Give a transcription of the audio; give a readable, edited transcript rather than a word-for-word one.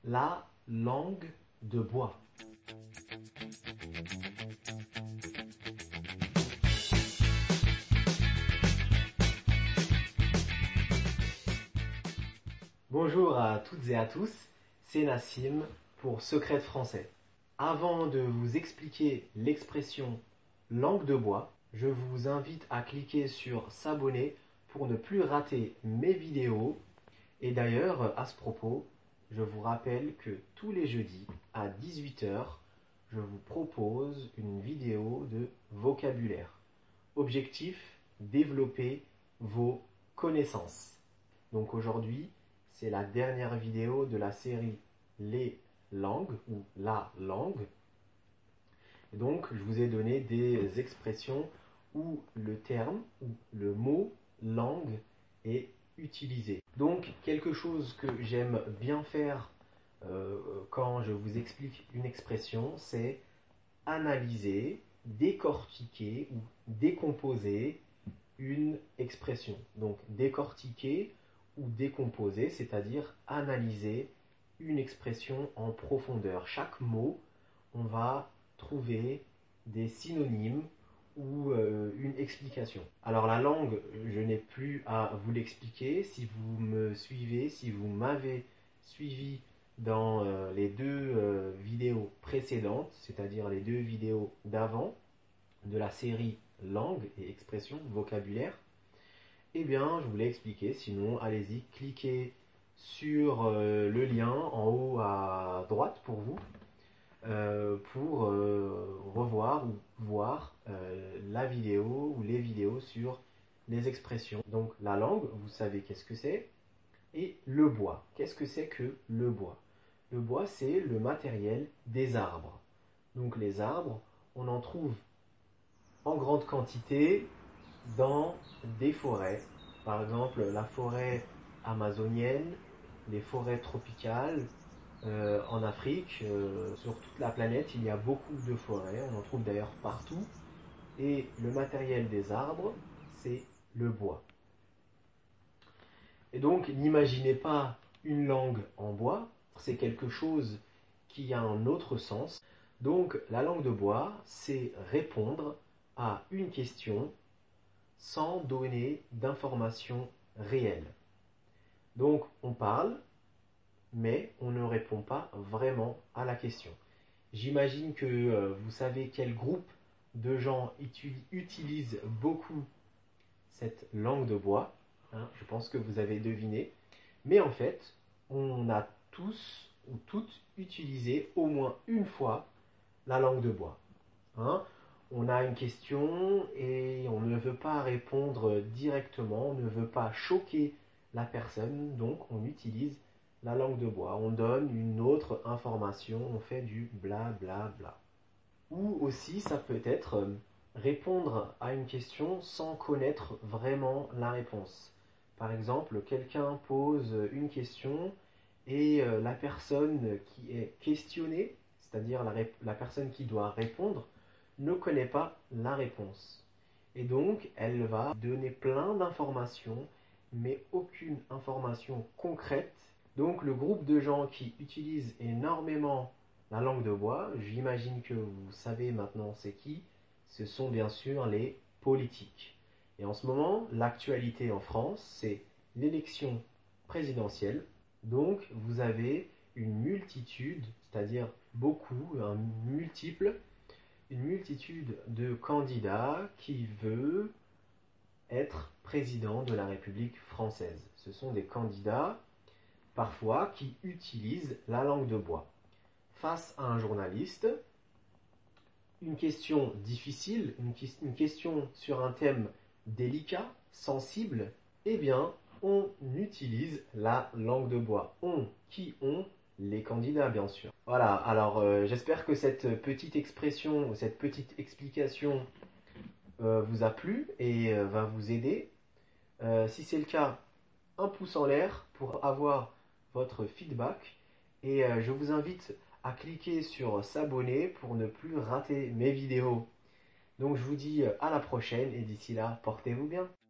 la langue de bois. Bonjour à toutes et à tous, c'est Nassim pour Secret de français. Avant de vous expliquer l'expression langue de bois, je vous invite à cliquer sur s'abonner pour ne plus rater mes vidéos. Et d'ailleurs, à ce propos, je vous rappelle que tous les jeudis à 18 h, je vous propose une vidéo de vocabulaire. Objectif, développer vos connaissances. Donc aujourd'hui, c'est la dernière vidéo de la série Les langues ou la langue. Et donc, je vous ai donné des expressions où le terme ou le mot langue est utilisé. Donc, quelque chose que j'aime bien faire quand je vous explique une expression, c'est analyser, décortiquer ou décomposer une expression. Donc, décortiquer ou décomposer, c'est-à-dire analyser une expression en profondeur. Chaque mot, on va trouver des synonymes ou une explication. Alors la langue, je n'ai plus à vous l'expliquer. Si vous me suivez, si vous m'avez suivi dans les deux vidéos précédentes, c'est-à-dire les deux vidéos d'avant, de la série langue et expression, vocabulaire, eh bien, je vous l'ai expliqué. Sinon, allez-y, cliquez sur le lien en haut à droite pour vous, pour revoir ou voir la vidéo ou les vidéos sur les expressions. Donc, la langue, vous savez qu'est-ce que c'est. Et le bois, qu'est-ce que c'est que le bois? Le bois, c'est le matériel des arbres. Donc, les arbres, on en trouve en grande quantité dans des forêts, par exemple la forêt amazonienne, les forêts tropicales, en Afrique, sur toute la planète, il y a beaucoup de forêts, on en trouve d'ailleurs partout, et le matériel des arbres, c'est le bois. Et donc, n'imaginez pas une langue en bois, c'est quelque chose qui a un autre sens. Donc, la langue de bois, c'est répondre à une question sans donner d'informations réelles. Donc on parle, mais on ne répond pas vraiment à la question. J'imagine que vous savez quel groupe de gens utilisent beaucoup cette langue de bois. Hein, je pense que vous avez deviné. Mais en fait, on a tous ou toutes utilisé au moins une fois la langue de bois. Hein, on a une question et on ne veut pas répondre directement, on ne veut pas choquer la personne, donc on utilise la langue de bois. On donne une autre information, on fait du bla bla bla. Ou aussi, ça peut être répondre à une question sans connaître vraiment la réponse. Par exemple, quelqu'un pose une question et la personne qui est questionnée, c'est-à-dire la personne qui doit répondre, ne connaît pas la réponse. Et donc, elle va donner plein d'informations, mais aucune information concrète. Donc, le groupe de gens qui utilisent énormément la langue de bois, j'imagine que vous savez maintenant c'est qui, ce sont bien sûr les politiques. Et en ce moment, l'actualité en France, c'est l'élection présidentielle. Donc, vous avez une multitude, c'est-à-dire beaucoup, un multiple, une multitude de candidats qui veulent être président de la République française. Ce sont des candidats, parfois, qui utilisent la langue de bois. Face à un journaliste, une question difficile, une question sur un thème délicat, sensible, eh bien, on utilise la langue de bois. On, les candidats, bien sûr. Voilà, alors j'espère que cette petite expression, cette petite explication vous a plu et va vous aider. Si c'est le cas, un pouce en l'air pour avoir votre feedback. Et je vous invite à cliquer sur s'abonner pour ne plus rater mes vidéos. Donc je vous dis à la prochaine et d'ici là, portez-vous bien.